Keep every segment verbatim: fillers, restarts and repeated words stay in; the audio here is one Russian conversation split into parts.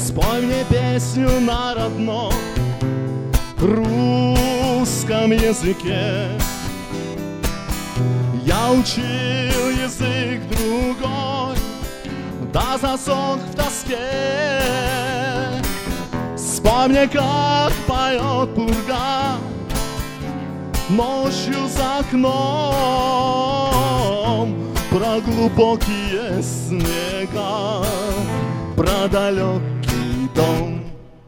Спой мне песню на родном русском языке. Я учил язык другой, да засох в тоске. Спой мне, как поет пурга ночью за окном, про глубокие снега, про далекий дом.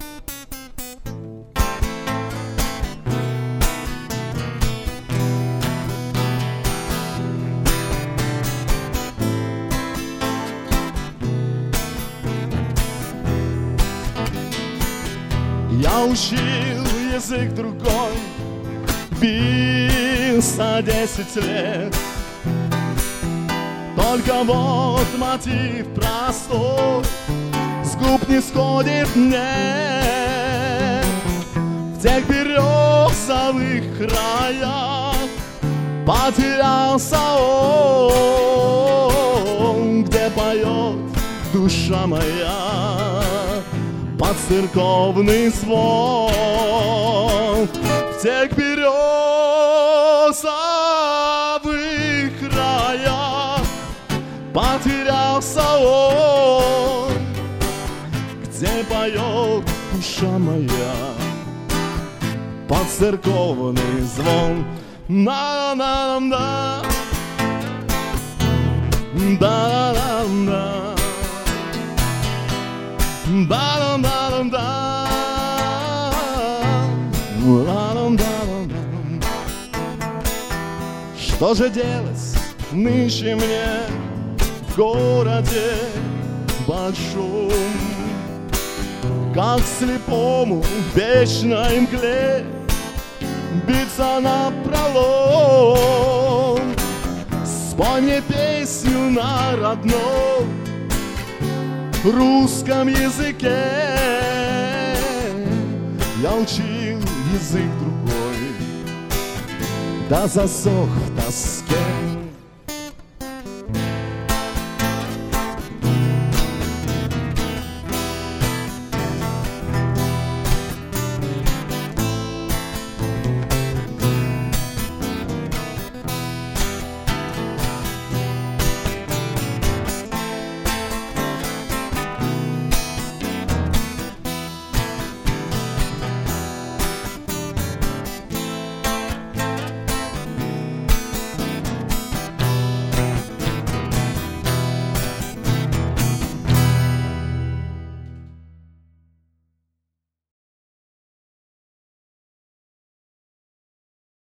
Я учил язык другой, бился десять лет. Только вот мотив простой с губ не сходит мне. В тех березовых краях потерялся он, где поет душа моя под церковный звон. В тех березовых краях потерялся он, где поет душа моя под церковный звон. На-на-на-на, да-да-да-да, да-да-да-да, да-да-да-да. Что же делать нынче мне в городе большом? Как слепому в вечной мгле биться напролом. Спой мне песню на родном русском языке. Я учил язык другой, да засох в тоске.